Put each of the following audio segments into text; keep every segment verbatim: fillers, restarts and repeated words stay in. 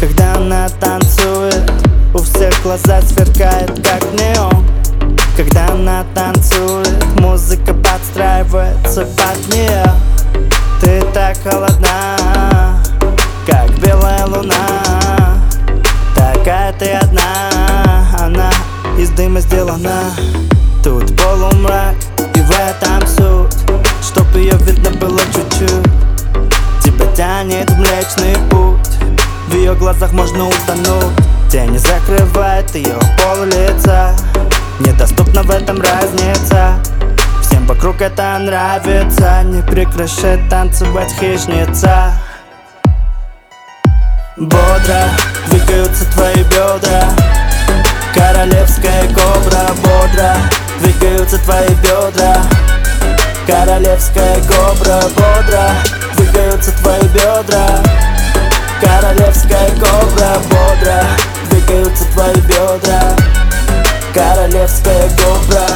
Когда она танцует, у всех глаза сверкают, как неон. Когда она танцует, музыка подстраивается под нее. Ты так холодна, как белая луна. Такая ты одна, она из дыма сделана. Тут полумрак, и в этом суть, чтоб ее видно было чуть-чуть. Тебя тянет в Млечный Путь, в ее глазах можно утонуть. Тени закрывает ее пол лица, недоступна в этом разница. Всем вокруг это нравится, не прекращай танцевать, хищница. Бодро двигаются твои бедра, королевская кобра. Бодро двигаются твои бедра, королевская кобра. Бодро двигаются твои бедра, королевская кобра. Бодро двигаются твои бедра, королевская кобра.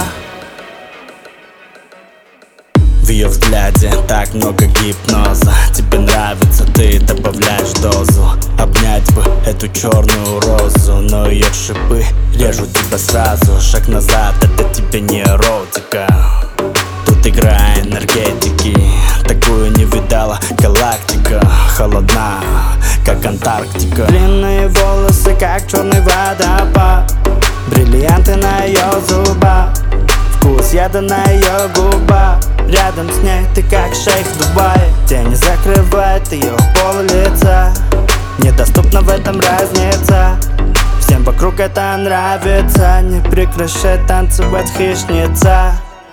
В ее взгляде так много гипноза. Тебе нравится, ты добавляешь дозу. Обнять бы эту черную розу, но ее шипы режут тебя сразу. Шаг назад, это тебе не эротика. Тут игра энергетики, такую не видала галактика. Холодна, как Антарктика. Длинные волосы, как черный водопад, бриллианты на ее зубах, вкус яда на ее губах. Рядом с ней ты как шейх Дубая. Тени закрывает ее пол лица, недоступна в этом разница. Всем вокруг это нравится, не прекращай танцевать, хищница.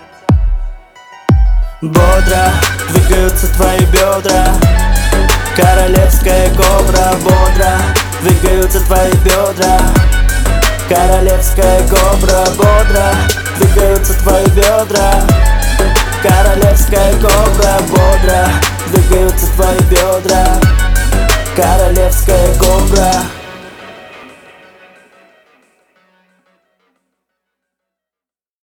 Бодро двигаются твои бедра, королевская кобра. Бодро двигаются твои бедра, королевская кобра. Бодро двигаются твои бедра, королевская кобра. Бодро двигаются твои бедра, королевская кобра.